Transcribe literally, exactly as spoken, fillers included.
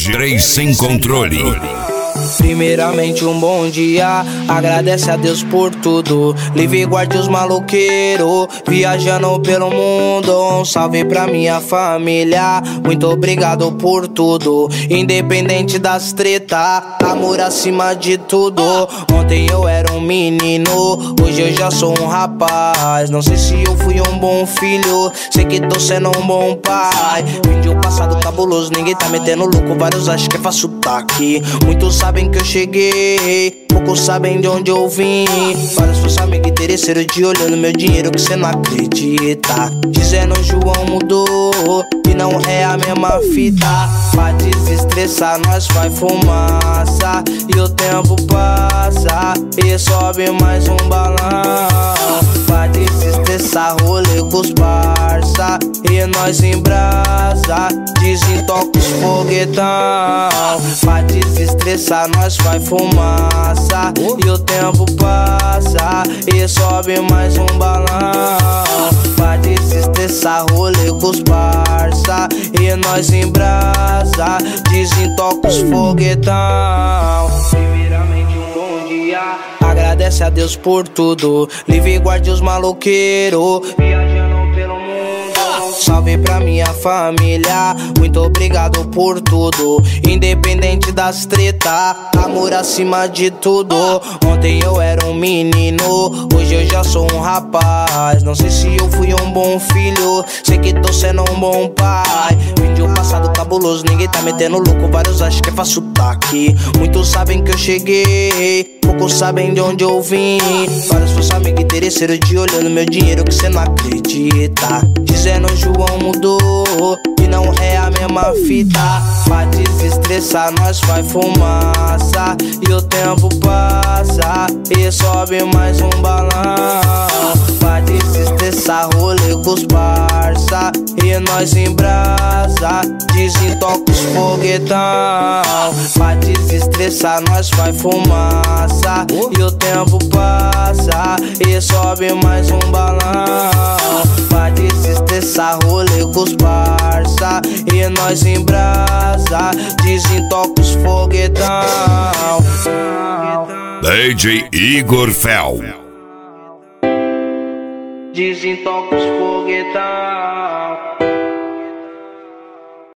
três sem controle. Primeiramente um bom dia, agradece a Deus por tudo. Livre guarde os maloqueiros, viajando pelo mundo. Um salve pra minha família, muito obrigado por tudo. Independente das treta, amor acima de tudo. Ontem eu era um menino, hoje eu já sou um rapaz. Não sei se eu fui um bom filho, sei que tô sendo um bom pai. Vim de um passado cabuloso, ninguém tá metendo louco. Vários acham que é fácil tá aqui, muitos sabem que eu cheguei, poucos sabem de onde eu vim. Vários seus amigos interesseiros de olhando meu dinheiro que cê não acredita, dizendo João mudou e não é a mesma fita. Pra desestressar nós faz fumaça e o tempo passa e sobe mais um balão. Pra desestressar rolê com os parça e nós em brasa, desentoca os foguetão. Pra desestressar nós faz fumaça e o tempo passa e sobe mais um balão. Pra desestressar rolê com os parça e nós em brasa, desentoca os foguetão. Primeiramente um bom dia, agradece a Deus por tudo. Livre guarde os maloqueiros, viajando pelo mundo. Salve pra minha família, muito obrigado por tudo. Independente das treta, amor acima de tudo. Ontem eu era um menino, hoje eu já sou um rapaz. Não sei se eu fui um bom filho, sei que tô sendo um bom pai. Vim de um passado cabuloso, ninguém tá metendo louco. Vários acham que é fácil tá aqui, muitos sabem que eu cheguei, poucos sabem de onde eu vim. Vários seus amigos interesseiros de olhando meu dinheiro que cê não acredita, dizendo João mudou e não é a mesma fita. Pra desestressar nós faz fumaça e o tempo passa e sobe mais um balão. Pra desestressar rolê com os parça e nós em brasa, desentoca os foguetão. Pra desestressar nós faz fumaça e o tempo passa e sobe mais um balão. Pra desestressar rolê com os parça e nós em brasa, desentoca os foguetão. D J Igor Fel. Desentoca os foguetão.